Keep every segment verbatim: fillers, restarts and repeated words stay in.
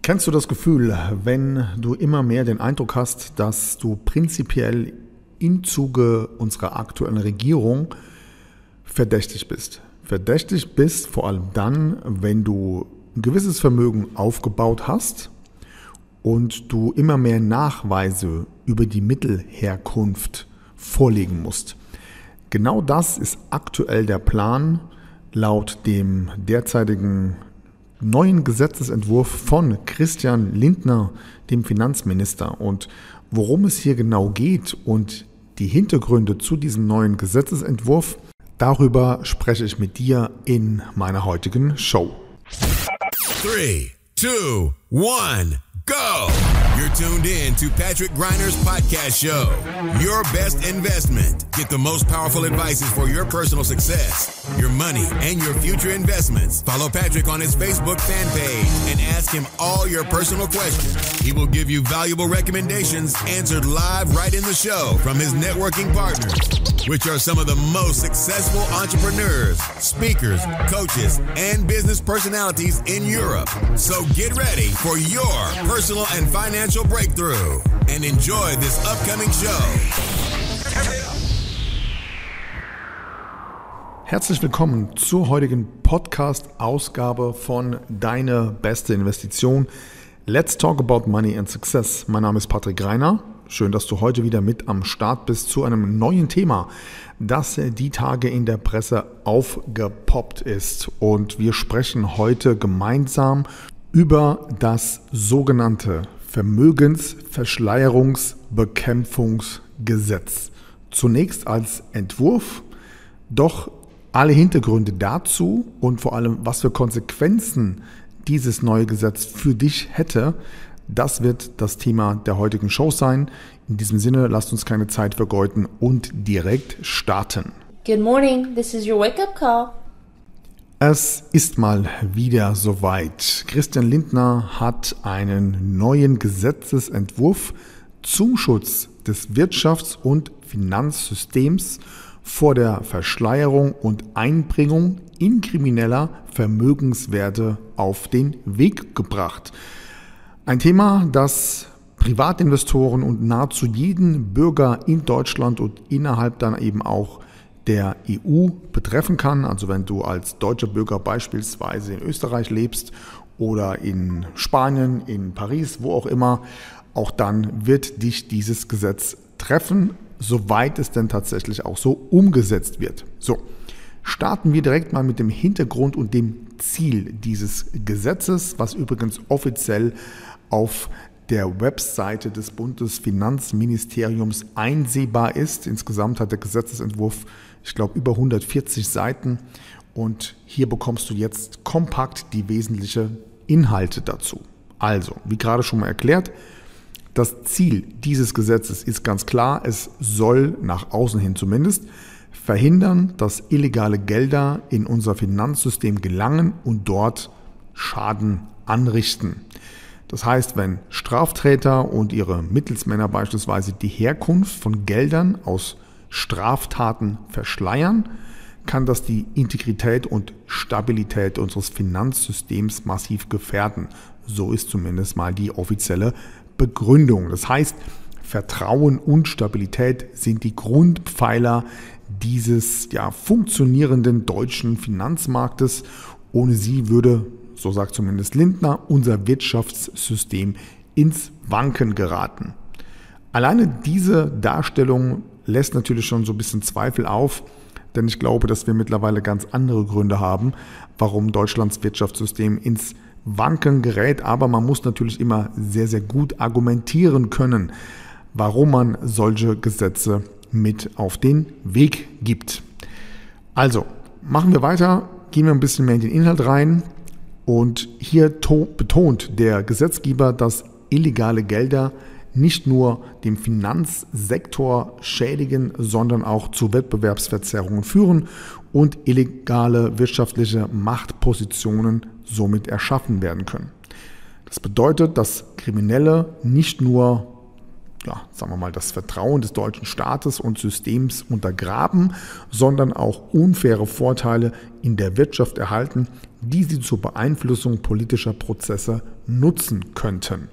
Kennst du das Gefühl, wenn du immer mehr den Eindruck hast, dass du prinzipiell im Zuge unserer aktuellen Regierung verdächtig bist? Verdächtig bist vor allem dann, wenn du ein gewisses Vermögen aufgebaut hast und du immer mehr Nachweise über die Mittelherkunft vorlegen musst. Genau das ist aktuell der Plan laut dem derzeitigen neuen Gesetzesentwurf von Christian Lindner, dem Finanzminister. Und worum es hier genau geht und die Hintergründe zu diesem neuen Gesetzesentwurf, darüber spreche ich mit dir in meiner heutigen Show. Three, two, one, go! You're tuned in to Patrick Greiner's podcast show, Your Best Investment. Get the most powerful advices for your personal success, your money, and your future investments. Follow Patrick on his Facebook fan page and ask him all your personal questions. He will give you valuable recommendations answered live right in the show from his networking partners, which are some of the most successful entrepreneurs, speakers, coaches, and business personalities in Europe. So get ready for your personal and financial breakthrough and enjoy this upcoming show. Herzlich willkommen zur heutigen Podcast-Ausgabe von Deine beste Investition. Let's talk about money and success. Mein Name ist Patrick Greiner. Schön, dass du heute wieder mit am Start bist zu einem neuen Thema, das die Tage in der Presse aufgepoppt ist. Und wir sprechen heute gemeinsam über das sogenannte Vermögensverschleierungsbekämpfungsgesetz. Zunächst als Entwurf, doch alle Hintergründe dazu und vor allem, was für Konsequenzen dieses neue Gesetz für dich hätte, das wird das Thema der heutigen Show sein. In diesem Sinne, lasst uns keine Zeit vergeuden und direkt starten. Good morning, this is your wake-up call. Es ist mal wieder soweit. Christian Lindner hat einen neuen Gesetzesentwurf zum Schutz des Wirtschafts- und Finanzsystems vor der Verschleierung und Einbringung in krimineller Vermögenswerte auf den Weg gebracht. Ein Thema, das Privatinvestoren und nahezu jeden Bürger in Deutschland und innerhalb dann eben auch der E U betreffen kann. Also wenn du als deutscher Bürger beispielsweise in Österreich lebst oder in Spanien, in Paris, wo auch immer, auch dann wird dich dieses Gesetz treffen, soweit es denn tatsächlich auch so umgesetzt wird. So, starten wir direkt mal mit dem Hintergrund und dem Ziel dieses Gesetzes, was übrigens offiziell auf der Webseite des Bundesfinanzministeriums einsehbar ist. Insgesamt hat der Gesetzesentwurf, ich glaube, über hundertvierzig Seiten und hier bekommst du jetzt kompakt die wesentlichen Inhalte dazu. Also, wie gerade schon mal erklärt, das Ziel dieses Gesetzes ist ganz klar, es soll nach außen hin zumindest verhindern, dass illegale Gelder in unser Finanzsystem gelangen und dort Schaden anrichten. Das heißt, wenn Straftäter und ihre Mittelsmänner beispielsweise die Herkunft von Geldern aus Straftaten verschleiern, kann das die Integrität und Stabilität unseres Finanzsystems massiv gefährden. So ist zumindest mal die offizielle Begründung. Das heißt, Vertrauen und Stabilität sind die Grundpfeiler dieses ja, funktionierenden deutschen Finanzmarktes. Ohne sie würde, so sagt zumindest Lindner, unser Wirtschaftssystem ins Wanken geraten. Alleine diese Darstellung lässt natürlich schon so ein bisschen Zweifel auf, denn ich glaube, dass wir mittlerweile ganz andere Gründe haben, warum Deutschlands Wirtschaftssystem ins Wanken gerät. Aber man muss natürlich immer sehr, sehr gut argumentieren können, warum man solche Gesetze mit auf den Weg gibt. Also, machen wir weiter, gehen wir ein bisschen mehr in den Inhalt rein. Und hier to- betont der Gesetzgeber, dass illegale Gelder nicht nur dem Finanzsektor schädigen, sondern auch zu Wettbewerbsverzerrungen führen und illegale wirtschaftliche Machtpositionen somit erschaffen werden können. Das bedeutet, dass Kriminelle nicht nur ja, sagen wir mal, das Vertrauen des deutschen Staates und Systems untergraben, sondern auch unfaire Vorteile in der Wirtschaft erhalten, die sie zur Beeinflussung politischer Prozesse nutzen könnten.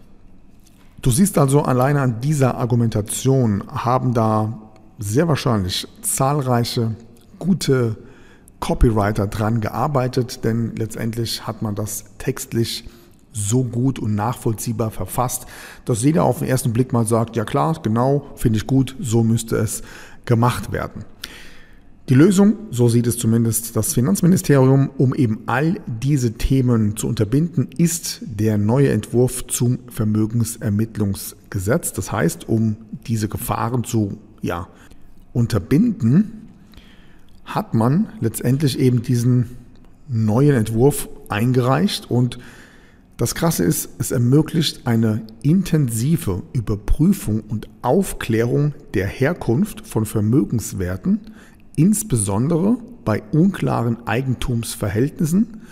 Du siehst also, alleine an dieser Argumentation haben da sehr wahrscheinlich zahlreiche gute Copywriter dran gearbeitet, denn letztendlich hat man das textlich so gut und nachvollziehbar verfasst, dass jeder auf den ersten Blick mal sagt, ja klar, genau, finde ich gut, so müsste es gemacht werden. Die Lösung, so sieht es zumindest das Finanzministerium, um eben all diese Themen zu unterbinden, ist der neue Entwurf zum Vermögensermittlungsgesetz. Das heißt, um diese Gefahren zu ja, unterbinden, hat man letztendlich eben diesen neuen Entwurf eingereicht. Und das Krasse ist, es ermöglicht eine intensive Überprüfung und Aufklärung der Herkunft von Vermögenswerten, insbesondere bei unklaren Eigentumsverhältnissen,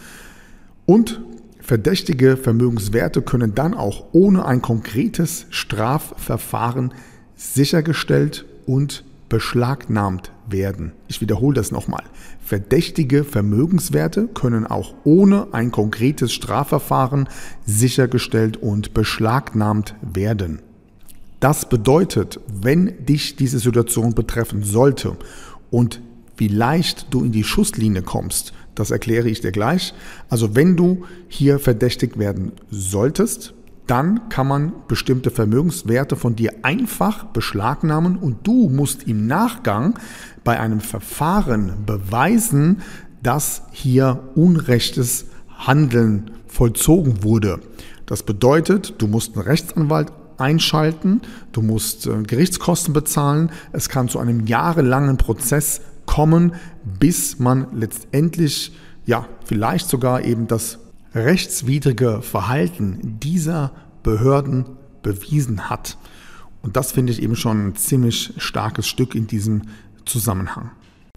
und verdächtige Vermögenswerte können dann auch ohne ein konkretes Strafverfahren sichergestellt und beschlagnahmt werden. Ich wiederhole das nochmal. Verdächtige Vermögenswerte können auch ohne ein konkretes Strafverfahren sichergestellt und beschlagnahmt werden. Das bedeutet, wenn dich diese Situation betreffen sollte und wie leicht du in die Schusslinie kommst, das erkläre ich dir gleich. Also wenn du hier verdächtigt werden solltest, dann kann man bestimmte Vermögenswerte von dir einfach beschlagnahmen und du musst im Nachgang bei einem Verfahren beweisen, dass hier unrechtes Handeln vollzogen wurde. Das bedeutet, du musst einen Rechtsanwalt einschalten, du musst äh, Gerichtskosten bezahlen, es kann zu einem jahrelangen Prozess kommen, bis man letztendlich, ja, vielleicht sogar eben das rechtswidrige Verhalten dieser Behörden bewiesen hat. Und das finde ich eben schon ein ziemlich starkes Stück in diesem Zusammenhang.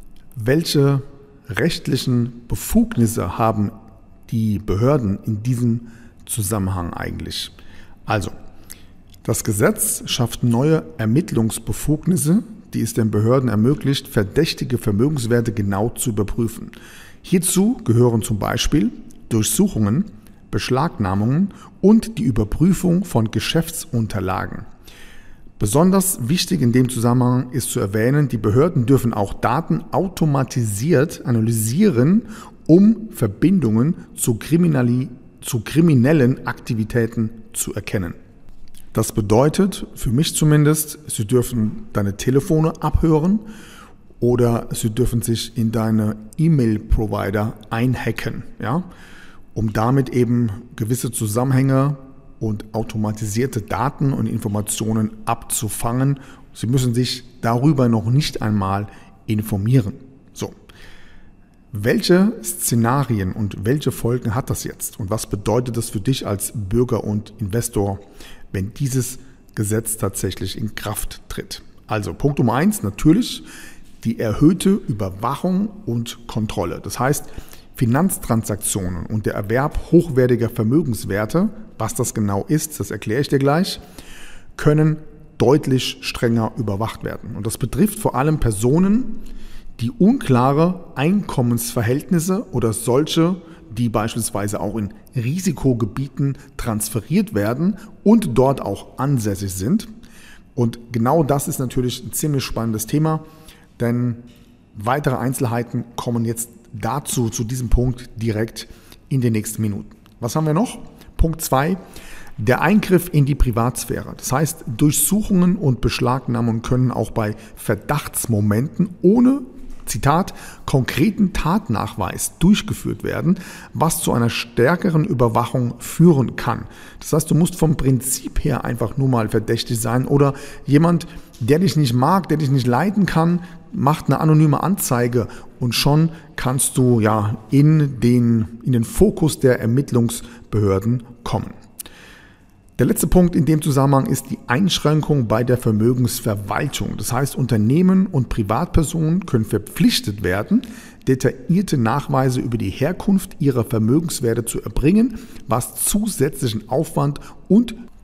Welche rechtlichen Befugnisse haben die Behörden in diesem Zusammenhang eigentlich? Also, das Gesetz schafft neue Ermittlungsbefugnisse, die es den Behörden ermöglicht, verdächtige Vermögenswerte genau zu überprüfen. Hierzu gehören zum Beispiel Durchsuchungen, Beschlagnahmungen und die Überprüfung von Geschäftsunterlagen. Besonders wichtig in dem Zusammenhang ist zu erwähnen, die Behörden dürfen auch Daten automatisiert analysieren, um Verbindungen zu, Kriminali- zu kriminellen Aktivitäten zu erkennen. Das bedeutet, für mich zumindest, sie dürfen deine Telefone abhören oder sie dürfen sich in deine E-Mail-Provider einhacken, ja, um damit eben gewisse Zusammenhänge und automatisierte Daten und Informationen abzufangen. Sie müssen sich darüber noch nicht einmal informieren. So. Welche Szenarien und welche Folgen hat das jetzt? Und was bedeutet das für dich als Bürger und Investor, wenn dieses Gesetz tatsächlich in Kraft tritt? Also Punkt Nummer eins, natürlich die erhöhte Überwachung und Kontrolle. Das heißt, Finanztransaktionen und der Erwerb hochwertiger Vermögenswerte, was das genau ist, das erkläre ich dir gleich, können deutlich strenger überwacht werden. Und das betrifft vor allem Personen, die unklare Einkommensverhältnisse oder solche, die beispielsweise auch in Risikogebieten transferiert werden und dort auch ansässig sind. Und genau das ist natürlich ein ziemlich spannendes Thema, denn weitere Einzelheiten kommen jetzt dazu, zu diesem Punkt direkt in den nächsten Minuten. Was haben wir noch? Punkt zwei, der Eingriff in die Privatsphäre. Das heißt, Durchsuchungen und Beschlagnahmungen können auch bei Verdachtsmomenten ohne, Zitat, konkreten Tatnachweis durchgeführt werden, was zu einer stärkeren Überwachung führen kann. Das heißt, du musst vom Prinzip her einfach nur mal verdächtig sein oder jemand, der dich nicht mag, der dich nicht leiden kann, macht eine anonyme Anzeige und schon kannst du ja in den, in den Fokus der Ermittlungsbehörden kommen. Der letzte Punkt in dem Zusammenhang ist die Einschränkung bei der Vermögensverwaltung. Das heißt, Unternehmen und Privatpersonen können verpflichtet werden, detaillierte Nachweise über die Herkunft ihrer Vermögenswerte zu erbringen, was zusätzlichen Aufwand und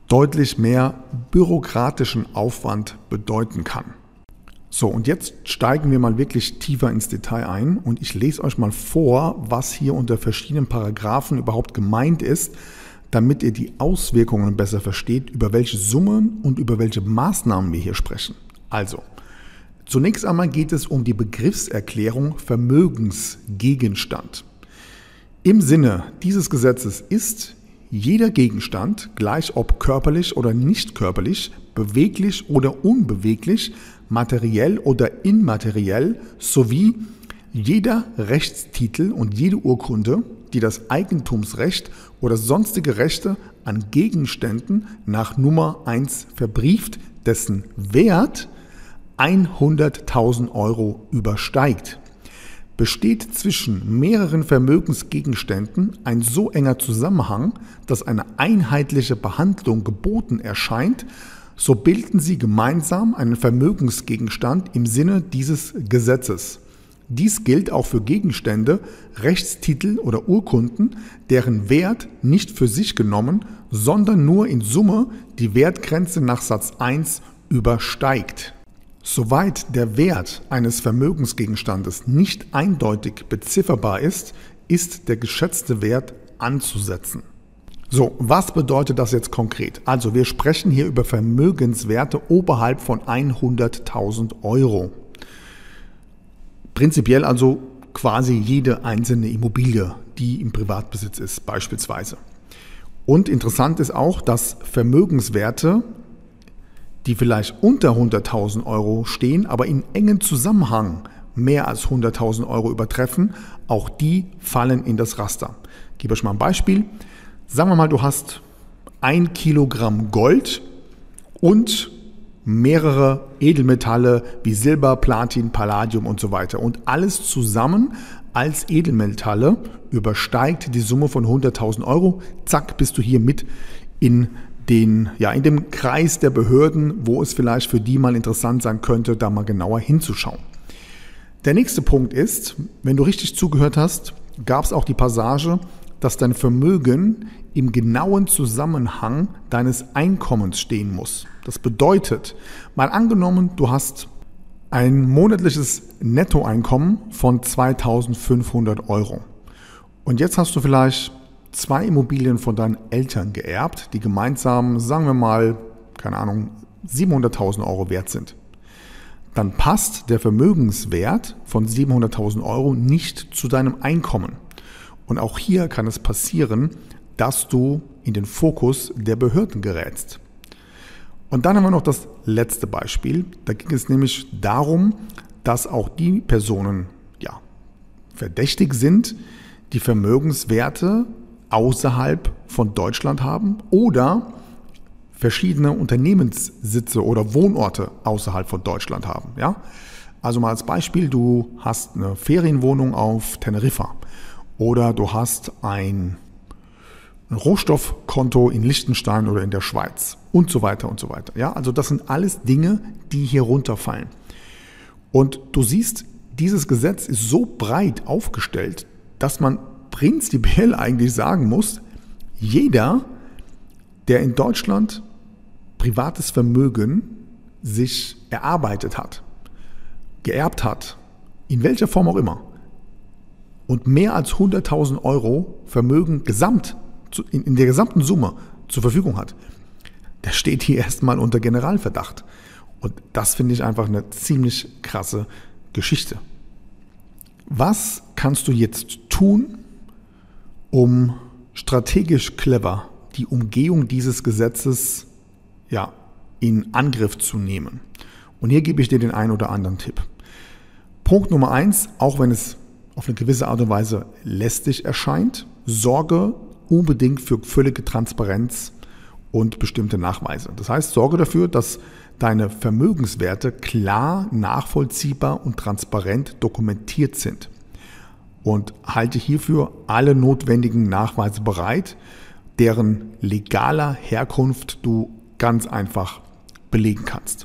deutlich mehr bürokratischen Aufwand bedeuten kann. So, und jetzt steigen wir mal wirklich tiefer ins Detail ein und ich lese euch mal vor, was hier unter verschiedenen Paragraphen überhaupt gemeint ist, damit ihr die Auswirkungen besser versteht, über welche Summen und über welche Maßnahmen wir hier sprechen. Also, zunächst einmal geht es um die Begriffserklärung Vermögensgegenstand. Im Sinne dieses Gesetzes ist jeder Gegenstand, gleich ob körperlich oder nicht körperlich, beweglich oder unbeweglich, materiell oder immateriell, sowie jeder Rechtstitel und jede Urkunde, die das Eigentumsrecht oder sonstige Rechte an Gegenständen nach Nummer eins verbrieft, dessen Wert hunderttausend Euro übersteigt. Besteht zwischen mehreren Vermögensgegenständen ein so enger Zusammenhang, dass eine einheitliche Behandlung geboten erscheint, so bilden sie gemeinsam einen Vermögensgegenstand im Sinne dieses Gesetzes. Dies gilt auch für Gegenstände, Rechtstitel oder Urkunden, deren Wert nicht für sich genommen, sondern nur in Summe die Wertgrenze nach Satz eins übersteigt. Soweit der Wert eines Vermögensgegenstandes nicht eindeutig bezifferbar ist, ist der geschätzte Wert anzusetzen. So, was bedeutet das jetzt konkret? Also wir sprechen hier über Vermögenswerte oberhalb von hunderttausend Euro. Prinzipiell also quasi jede einzelne Immobilie, die im Privatbesitz ist beispielsweise. Und interessant ist auch, dass Vermögenswerte, die vielleicht unter hunderttausend Euro stehen, aber in engem Zusammenhang mehr als hunderttausend Euro übertreffen, auch die fallen in das Raster. Ich gebe euch mal ein Beispiel. Sagen wir mal, du hast ein Kilogramm Gold und mehrere Edelmetalle wie Silber, Platin, Palladium und so weiter. Und alles zusammen als Edelmetalle übersteigt die Summe von hunderttausend Euro. Zack, bist du hier mit in Den, ja, in dem Kreis der Behörden, wo es vielleicht für die mal interessant sein könnte, da mal genauer hinzuschauen. Der nächste Punkt ist, wenn du richtig zugehört hast, gab es auch die Passage, dass dein Vermögen im genauen Zusammenhang deines Einkommens stehen muss. Das bedeutet, mal angenommen, du hast ein monatliches Nettoeinkommen von zweitausendfünfhundert Euro. Und jetzt hast du vielleicht zwei Immobilien von deinen Eltern geerbt, die gemeinsam, sagen wir mal, keine Ahnung, siebenhunderttausend Euro wert sind. Dann passt der Vermögenswert von siebenhunderttausend Euro nicht zu deinem Einkommen. Und auch hier kann es passieren, dass du in den Fokus der Behörden gerätst. Und dann haben wir noch das letzte Beispiel. Da ging es nämlich darum, dass auch die Personen ja, verdächtig sind, die Vermögenswerte außerhalb von Deutschland haben oder verschiedene Unternehmenssitze oder Wohnorte außerhalb von Deutschland haben. Ja? Also mal als Beispiel, du hast eine Ferienwohnung auf Teneriffa oder du hast ein Rohstoffkonto in Liechtenstein oder in der Schweiz und so weiter und so weiter. Ja? Also das sind alles Dinge, die hier runterfallen. Und du siehst, dieses Gesetz ist so breit aufgestellt, dass man prinzipiell eigentlich sagen muss, jeder, der in Deutschland privates Vermögen sich erarbeitet hat, geerbt hat, in welcher Form auch immer, und mehr als hunderttausend Euro Vermögen gesamt, in der gesamten Summe zur Verfügung hat, der steht hier erstmal unter Generalverdacht. Und das finde ich einfach eine ziemlich krasse Geschichte. Was kannst du jetzt tun, um strategisch clever die Umgehung dieses Gesetzes ja, in Angriff zu nehmen? Und hier gebe ich dir den einen oder anderen Tipp. Punkt Nummer eins, auch wenn es auf eine gewisse Art und Weise lästig erscheint, sorge unbedingt für völlige Transparenz und bestimmte Nachweise. Das heißt, sorge dafür, dass deine Vermögenswerte klar, nachvollziehbar und transparent dokumentiert sind. Und halte hierfür alle notwendigen Nachweise bereit, deren legaler Herkunft du ganz einfach belegen kannst.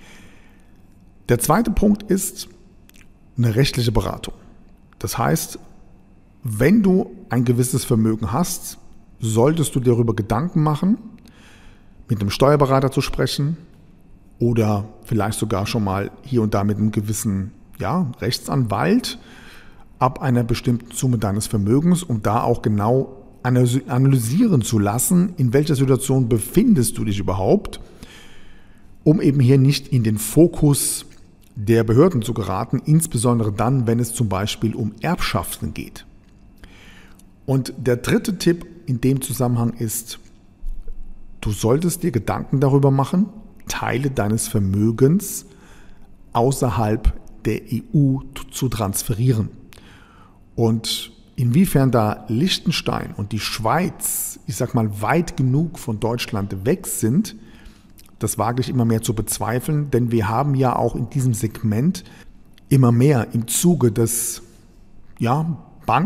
Der zweite Punkt ist eine rechtliche Beratung. Das heißt, wenn du ein gewisses Vermögen hast, solltest du dir darüber Gedanken machen, mit einem Steuerberater zu sprechen oder vielleicht sogar schon mal hier und da mit einem gewissen ja, Rechtsanwalt ab einer bestimmten Summe deines Vermögens, um da auch genau analysieren zu lassen, in welcher Situation befindest du dich überhaupt, um eben hier nicht in den Fokus der Behörden zu geraten, insbesondere dann, wenn es zum Beispiel um Erbschaften geht. Und der dritte Tipp in dem Zusammenhang ist, du solltest dir Gedanken darüber machen, Teile deines Vermögens außerhalb der E U zu transferieren. Und inwiefern da Liechtenstein und die Schweiz, ich sag mal, weit genug von Deutschland weg sind, das wage ich immer mehr zu bezweifeln, denn wir haben ja auch in diesem Segment immer mehr im Zuge des ja,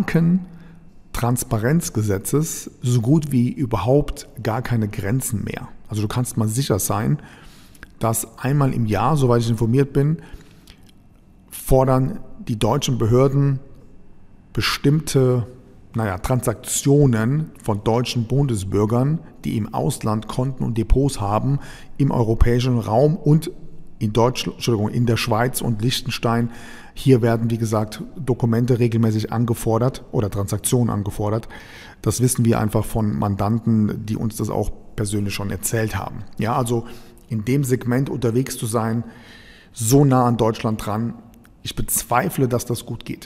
Bankentransparenzgesetzes so gut wie überhaupt gar keine Grenzen mehr. Also du kannst mal sicher sein, dass einmal im Jahr, soweit ich informiert bin, fordern die deutschen Behörden bestimmte naja, Transaktionen von deutschen Bundesbürgern, die im Ausland Konten und Depots haben, im europäischen Raum und in Deutschland, Entschuldigung, in der Schweiz und Liechtenstein. Hier werden, wie gesagt, Dokumente regelmäßig angefordert oder Transaktionen angefordert. Das wissen wir einfach von Mandanten, die uns das auch persönlich schon erzählt haben. Ja, also in dem Segment unterwegs zu sein, so nah an Deutschland dran, ich bezweifle, dass das gut geht.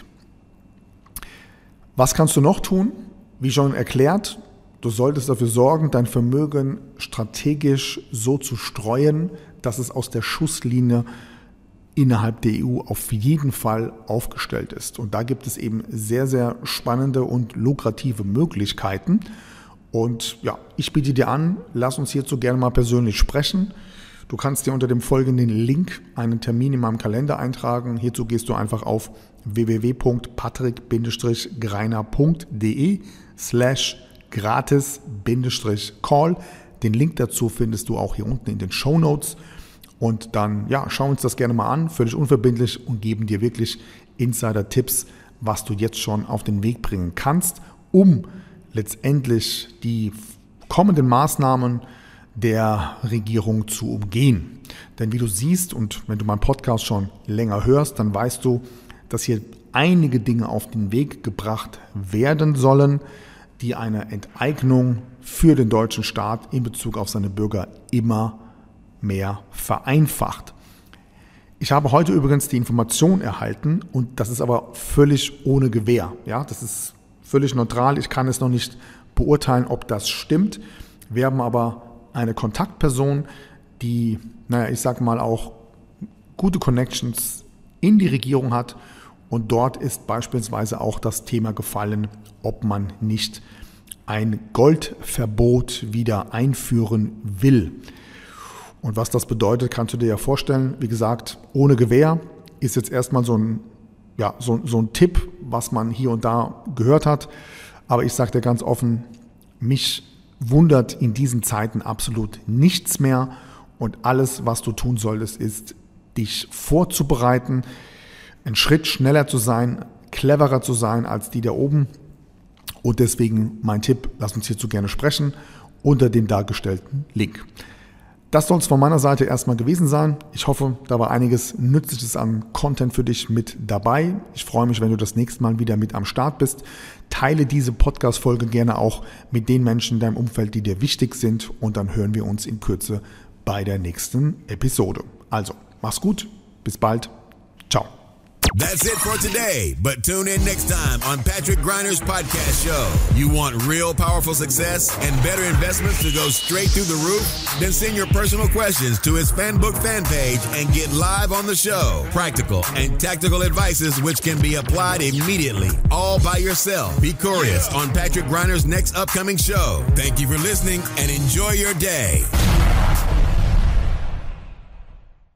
Was kannst du noch tun? Wie schon erklärt, du solltest dafür sorgen, dein Vermögen strategisch so zu streuen, dass es aus der Schusslinie innerhalb der E U auf jeden Fall aufgestellt ist. Und da gibt es eben sehr, sehr spannende und lukrative Möglichkeiten. Und ja, ich biete dir an, lass uns hierzu gerne mal persönlich sprechen. Du kannst dir unter dem folgenden Link einen Termin in meinem Kalender eintragen. Hierzu gehst du einfach auf w w w punkt patrick Bindestrich greiner punkt de slash gratis Bindestrich call. Den Link dazu findest du auch hier unten in den Shownotes. Und dann ja, schau uns das gerne mal an, völlig unverbindlich, und geben dir wirklich Insider-Tipps, was du jetzt schon auf den Weg bringen kannst, um letztendlich die kommenden Maßnahmen der Regierung zu umgehen. Denn wie du siehst und wenn du meinen Podcast schon länger hörst, dann weißt du, dass hier einige Dinge auf den Weg gebracht werden sollen, die eine Enteignung für den deutschen Staat in Bezug auf seine Bürger immer mehr vereinfacht. Ich habe heute übrigens die Information erhalten, und das ist aber völlig ohne Gewähr. Ja, das ist völlig neutral. Ich kann es noch nicht beurteilen, ob das stimmt. Wir haben aber eine Kontaktperson, die, naja, ich sage mal auch gute Connections in die Regierung hat, und dort ist beispielsweise auch das Thema gefallen, ob man nicht ein Goldverbot wieder einführen will. Und was das bedeutet, kannst du dir ja vorstellen. Wie gesagt, ohne Gewähr ist jetzt erstmal so ein, ja, so, so ein Tipp, was man hier und da gehört hat. Aber ich sage dir ganz offen, mich wundert in diesen Zeiten absolut nichts mehr, und alles, was du tun solltest, ist, dich vorzubereiten, einen Schritt schneller zu sein, cleverer zu sein als die da oben. Und deswegen mein Tipp, lass uns hierzu gerne sprechen, unter dem dargestellten Link. Das soll es von meiner Seite erstmal gewesen sein. Ich hoffe, da war einiges Nützliches an Content für dich mit dabei. Ich freue mich, wenn du das nächste Mal wieder mit am Start bist. Teile diese Podcast-Folge gerne auch mit den Menschen in deinem Umfeld, die dir wichtig sind. Und dann hören wir uns in Kürze bei der nächsten Episode. Also, mach's gut. Bis bald. Ciao. That's it for today, but tune in next time on Patrick Griner's podcast show. You want real powerful success and better investments to go straight through the roof? Then send your personal questions to his FanBook fan page and get live on the show. Practical and tactical advices which can be applied immediately, all by yourself. Be curious on Patrick Griner's next upcoming show. Thank you for listening and enjoy your day.